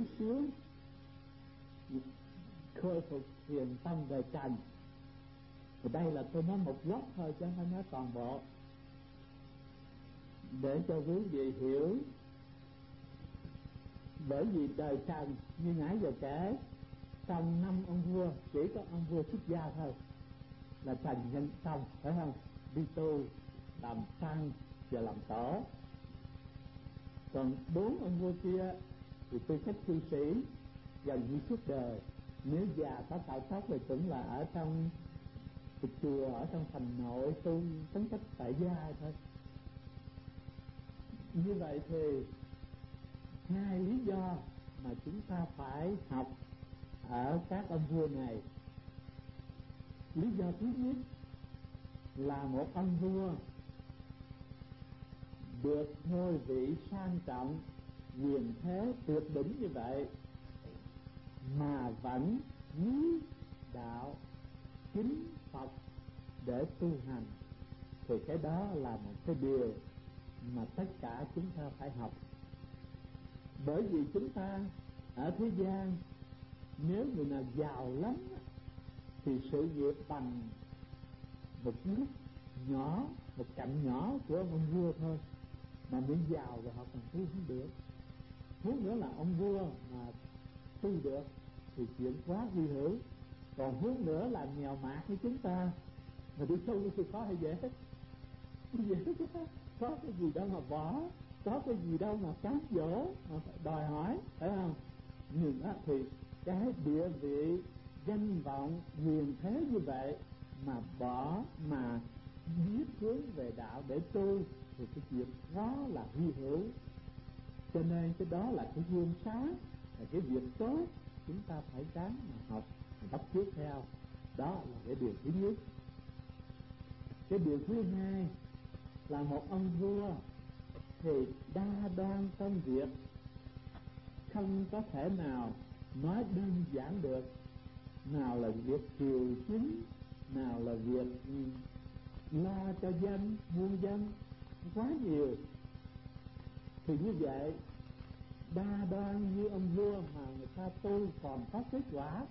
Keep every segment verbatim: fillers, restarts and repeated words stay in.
xuống khôi phục thiền tâm về trần. Thì đây là tôi nói một góc thôi chứ không nói toàn bộ, để cho quý vị hiểu. Bởi vì đời trần như nãy giờ kể, trong năm ông vua chỉ có ông vua xuất gia thôi là trần nhân xong, phải không? Đi tu làm tăng và làm tổ. Còn bốn ông vua kia thì tư cách cư sĩ gần như suốt đời. Nếu già có tạo tóc thì cũng là ở trong chùa, ở trong thành nội tu tính cách tại gia thôi. Như vậy thì hai lý do mà chúng ta phải học ở các ông vua này. Lý do thứ nhất là một ông vua được ngôi vị sang trọng, quyền thế tuyệt đỉnh như vậy mà vẫn quý đạo kính Phật để tu hành, thì cái đó là một cái điều mà tất cả chúng ta phải học. Bởi vì chúng ta ở thế gian, nếu người nào giàu lắm thì sự nghiệp bằng một lúc nhỏ, một cạnh nhỏ của ông vua thôi, mà muốn giàu rồi họ còn tu không được. Huống nữa là ông vua mà tu được thì chuyện quá hy hữu. Còn huống nữa là nghèo mạt như chúng ta mà đi tu thì khó hay dễ? Dễ chứ, có cái gì đâu mà bỏ, có cái gì đâu mà cám dỗ, mà phải đòi hỏi, phải không? Nhưng á thì cái địa vị, danh vọng, quyền thế như vậy mà bỏ, mà biết hướng về đạo để tu thì cái chuyện đó là hy hữu. Cho nên cái đó là cái gương sáng, là cái việc tốt chúng ta phải ráng mà học, mà bắt chước theo. Đó là cái điều thứ nhất. Cái điều thứ hai là một ông vua thì đa đoan công việc, không có thể nào nói đơn giản được. Nào là việc triều chính, nào là việc lo cho dân, muôn dân, quá nhiều. Thì như vậy, đa đoan như ông vua mà người ta tu còn có kết quả,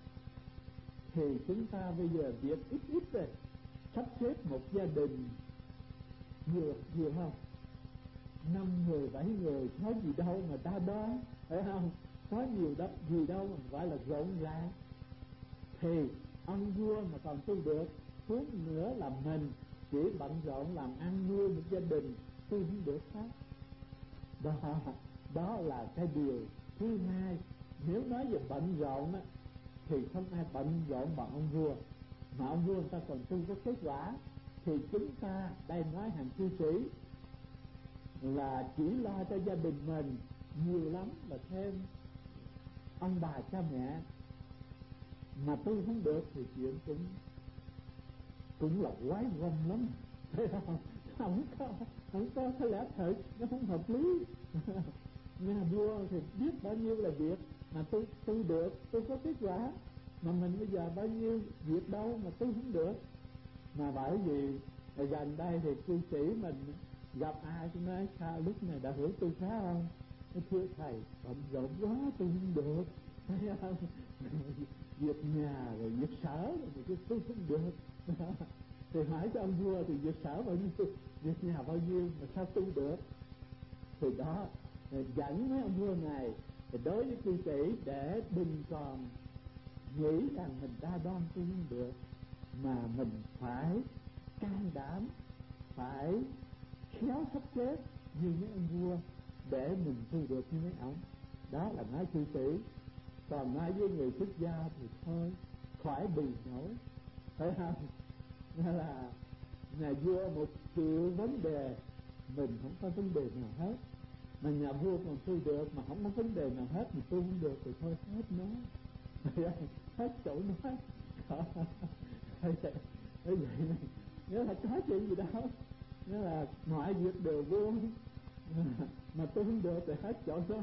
thì chúng ta bây giờ việc ít ít rồi, sắp xếp một gia đình nhiều nhiều không? Năm người, bảy người, có gì đâu mà đa đoan, phải không? Có nhiều đó gì đâu mà gọi là rộn ràng. Thì ông vua mà còn tu được, huống nữa là mình chỉ bận rộn làm ăn nuôi một gia đình, tu không được sao? Đó, đó là cái điều thứ hai. Nếu nói về bận rộn á, thì không ai bận rộn bằng ông vua. Mà ông vua người ta còn tu có kết quả. Thì chúng ta đây nói hàng cư sĩ là chỉ lo cho gia đình mình, nhiều lắm là thêm ông bà cha mẹ, mà tu không được thì chuyện cũng cũng là quái gom lắm. Thấy không? Không có, không có cái lẽ thật, nó không hợp lý. Nhà vua thì biết bao nhiêu là việc mà tu tu được, tu có kết quả, mà mình bây giờ bao nhiêu việc đâu mà tu không được. Mà bởi vì gần đây thì cư sĩ mình gặp ai cũng nói sao lúc này đã hưởng tu khá không? Cái thưa thầy bận rộn quá tu không được, thấy không? Việc nhà rồi việc sở rồi cái tu không được. Thì hỏi cho ông vua thì việc sở bao nhiêu, việc nhà bao nhiêu mà sao tu được? Thì đó dẫn mấy ông vua này thì đối với cư sĩ để đừng còn nghĩ rằng mình đa đoan tu không được, mà mình phải can đảm, phải khéo sắp xếp như mấy ông vua để mình tu được như mấy ông. Đó là nói cư sĩ. Còn nói với người xuất gia thì thôi, khỏi bì nổi, phải không? Nên là nhà vua một triệu vấn đề, mình không có vấn đề nào hết. Mà nhà vua còn tu được mà không có vấn đề nào hết, mình tu không được thì thôi hết nói, hết chỗ nói. Thế vậy này, nghĩa là có chuyện gì đâu, nghĩa là mọi việc đều buông, mà tu không được thì hết chỗ nói.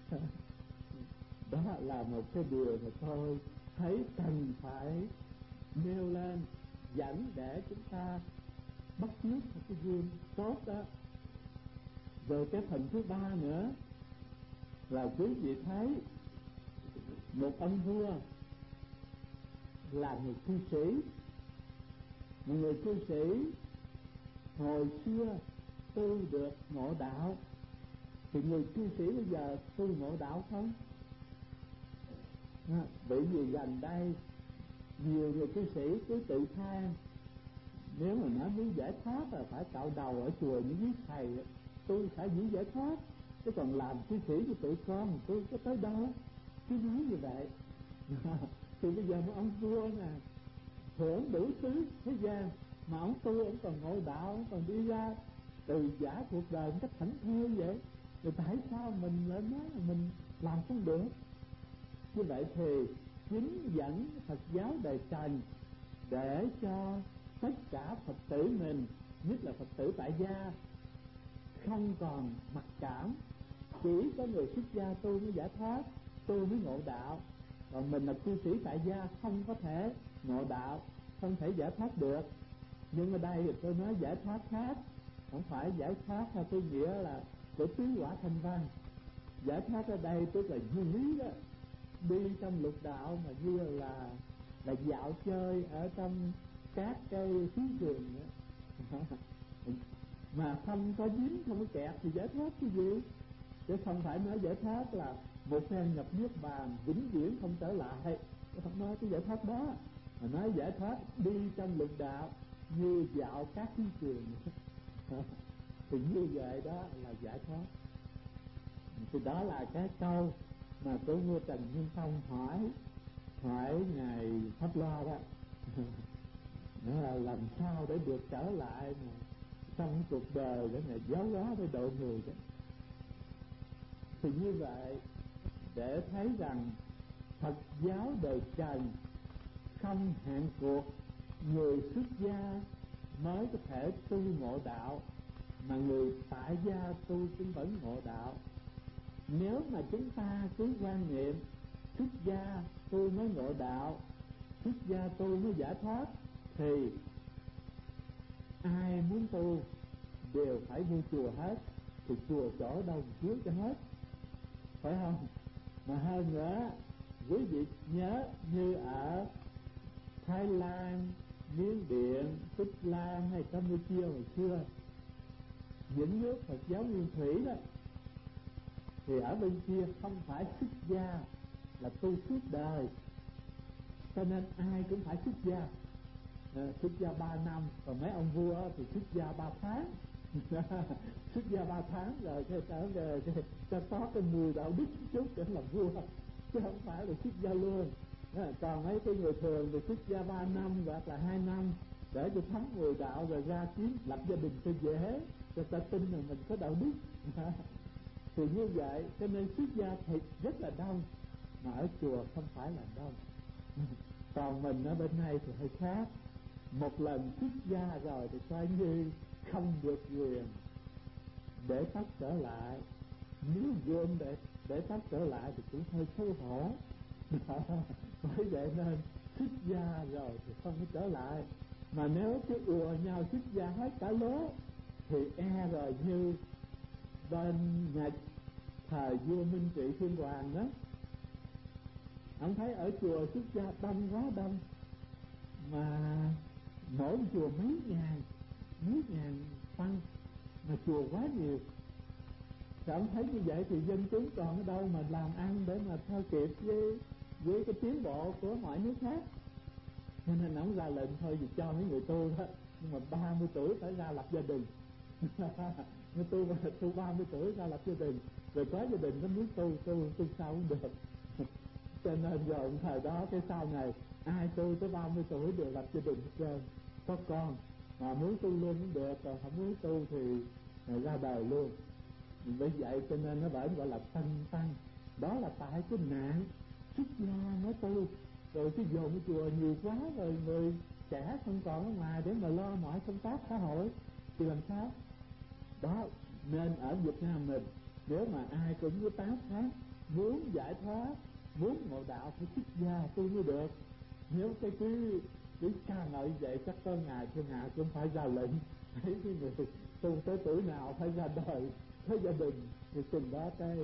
Đó là một cái điều mà tôi thấy cần phải nêu lên, dẫn để chúng ta bắt chước một cái gương tốt đó. Rồi cái phần thứ ba nữa là quý vị thấy một ông vua là người cư sĩ, một người cư sĩ hồi xưa tu được ngộ đạo, thì người cư sĩ bây giờ tu ngộ đạo không? À, bởi vì gần đây nhiều người cư sĩ cứ tự than, nếu mà nói muốn giải thoát là phải cạo đầu ở chùa những quý thầy, tôi phải giữ giải thoát, chứ còn làm cư sĩ của tụi con tôi có tới đâu, cứ nói như vậy. Thì bây giờ một ông vua nè, hưởng đủ thứ thế gian mà ông tu, ông còn ngộ đạo, ông còn đi ra từ giả cuộc đời một cách thảnh thơi vậy, rồi tại sao mình lại nói là mình làm không được? Như vậy thì chính dẫn Phật giáo đời Trần để cho tất cả Phật tử mình, nhất là Phật tử tại gia, không còn mặc cảm, chỉ có người xuất gia tu mới giải thoát, tu mới ngộ đạo, còn mình là cư sĩ tại gia không có thể ngộ đạo, không thể giải thoát được. Nhưng ở đây thì tôi nói giải thoát khác, không phải giải thoát theo cái nghĩa là của tứ quả thanh văn. Giải thoát ở đây tức là như lý đó, đi trong lục đạo mà như là là dạo chơi ở trong các cái thú vườn mà không có dính, không có kẹt thì giải thoát cái gì? Chứ không phải nói giải thoát là một phen nhập niết bàn vĩnh viễn không trở lại, không nói cái giải thoát đó, mà nói giải thoát đi trong lục đạo như dạo các thú vườn thì như vậy đó là giải thoát. Thì đó là cái câu mà của vua Trần Nhân Tông hỏi hỏi ngài Pháp Loa đó. Nó là làm sao để được trở lại mà trong cuộc đời để ngài giáo hóa với độ người đó. Thì như vậy để thấy rằng Phật giáo đời Trần không hạn cuộc người xuất gia mới có thể tu ngộ đạo, mà người tại gia tu cũng vẫn ngộ đạo. Nếu mà chúng ta cứ quan niệm xuất gia tu mới ngộ đạo, xuất gia tu mới giải thoát, thì ai muốn tu đều phải vô chùa hết, thì chùa chỗ đâu chứa cho hết, phải không? Mà hơn nữa, quý vị nhớ như ở Thái Lan, Miến Điện, Tích Lan hay Campuchia hồi xưa, những nước Phật giáo nguyên thủy đó, thì ở bên kia không phải xuất gia là tu suốt đời, cho nên ai cũng phải xuất gia. À, xuất gia ba năm, còn mấy ông vua thì xuất gia ba tháng. Xuất gia ba tháng rồi cái trở về cái cho có cái mùi đạo đức chút để làm vua, chứ không phải là xuất gia luôn. À, còn mấy cái người thường thì xuất gia ba năm hoặc là hai năm để cho thấm mùi đạo rồi ra kiếm lập gia đình cho dễ, cho ta tin là mình có đạo đức. Thì như vậy cho nên xuất gia thì rất là đông, mà ở chùa không phải là đông. Còn mình ở bên này thì hơi khác, một lần xuất gia rồi thì coi như không được quyền để tắt trở lại, nếu gom để để tắt trở lại thì cũng hơi xấu hổ. Bởi vậy nên xuất gia rồi thì không có trở lại, mà nếu cứ ùa nhau xuất gia hết cả lố thì e rồi như bên Nhật thời vua Minh Trị Thiên Hoàng đó, ông thấy ở chùa xuất gia đông quá đông, mà mỗi chùa mấy ngàn mấy ngàn tăng, mà chùa quá nhiều, thì ông thấy như vậy thì dân chúng còn ở đâu mà làm ăn để mà theo kịp với với cái tiến bộ của mọi nước khác. Cho nên ông ra lệnh thôi vì cho mấy người tu đó, nhưng mà ba mươi tuổi phải ra lập gia đình. Người tu mà tu ba mươi tuổi ra lập gia đình, rồi có gia đình nó muốn tu tu tu sao cũng được. Cho nên rồi thời đó cái sau này ai tu tới ba mươi tuổi đều lập gia đình hết trơn, có con, mà muốn tu luôn cũng được, còn không muốn tu thì ra đời luôn. Bởi vậy cho nên nó bởi gọi là tăng tăng, đó là tại cái nạn xuất gia mới tu, rồi cái dồn cái chùa nhiều quá rồi người trẻ không còn ở ngoài để mà lo mọi công tác xã hội thì làm sao đó. Nên ở Việt Nam mình, nếu mà ai cũng với tám tháng muốn giải thoát, muốn ngộ đạo phải xuất gia tu mới được. Nếu cái cứ cứ ca ngợi vậy chắc có ngày thiên hạ cũng phải ra lệnh thấy cái người tu tới tuổi nào phải ra đời có gia đình, thì từng đó cái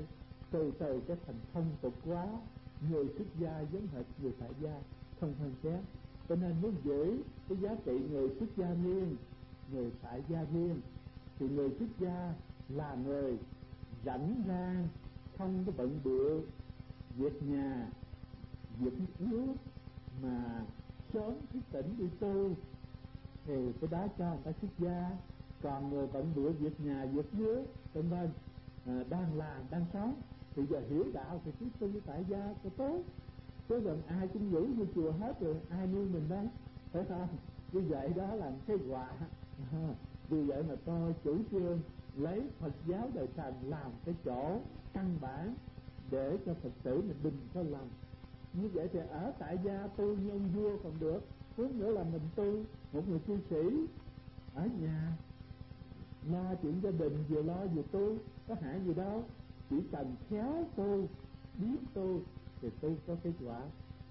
từ từ cái thành thông tục quá, người xuất gia giống hệt người tại gia, không hơn kém. Cho nên muốn giữ cái giá trị người xuất gia riêng, người tại gia riêng, thì người xuất gia là người rảnh rang, không có bận bịu việc nhà việc nước, mà sớm thức tỉnh đi tu, thì cái đó cho người ta xuất gia. Còn người bận bịu việc nhà việc nước, cho nên à, đang làm đang sống, thì giờ hiểu đạo thì cứ tu tại gia cho tốt. Chứ gần ai cũng ngủ vô chùa hết rồi, ai nuôi mình đấy, phải không? Như vậy đó là cái quả. Vì vậy mà tôi chủ trương lấy Phật giáo đời Trần làm cái chỗ căn bản để cho Phật tử mình đừng có lầm. Như vậy thì ở tại gia tu như ông vua còn được, hướng nữa là mình tu một người cư sĩ ở nhà lo chuyện gia đình, vừa lo vừa tu, có hại gì đâu. Chỉ cần khéo tu, biết tu thì tu có kết quả.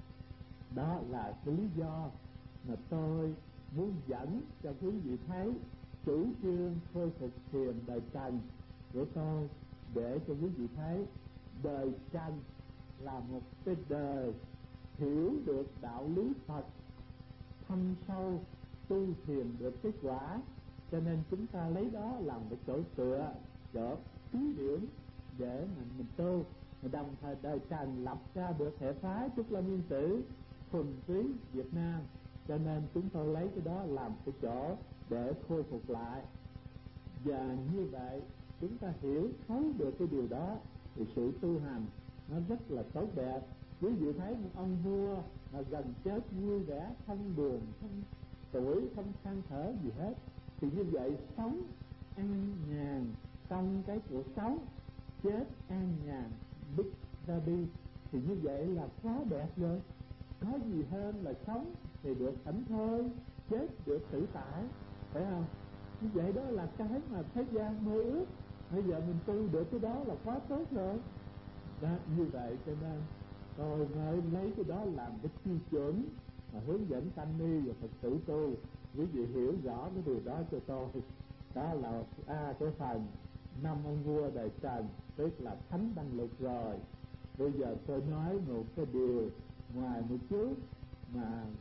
Đó là cái lý do mà tôi muốn dẫn cho quý vị thấy chủ trương khôi phục thiền đời Trần của tôi, để cho quý vị thấy đời Trần là một cái đời hiểu được đạo lý Phật thâm sâu, tu thiền được kết quả. Cho nên chúng ta lấy đó làm cái chỗ tựa, chỗ thí điểm để mà mình tu. Đồng thời đời Trần lập ra được hệ phái Trúc Lâm Yên Tử thuần túy Việt Nam, cho nên chúng tôi lấy cái đó làm cái chỗ để khôi phục lại. Và như vậy chúng ta hiểu thấu được cái điều đó thì sự tu hành nó rất là tốt đẹp. Quý vị thấy một ông vua mà gần chết vui vẻ, không buồn, không tuổi, không than thở gì hết, thì như vậy sống an nhàn trong cái cuộc sống, chết an nhàn biết ra đi, thì như vậy là quá đẹp rồi. Có gì hơn là sống thì được thảnh thơi, chết được tự tại, phải không? Như vậy đó là cái mà thế gian mơ ước. Bây giờ mình tu được cái đó là quá tốt rồi đó. Như vậy cho nên tôi mới lấy cái đó làm cái tiêu chuẩn mà hướng dẫn tăng ni và Phật tử tu. Quý vị hiểu rõ cái điều đó cho tôi. Đó là a cái phần năm ông vua đời Trần, tức là thánh đăng lực rồi. Bây giờ tôi nói một cái điều ngoài một chút mà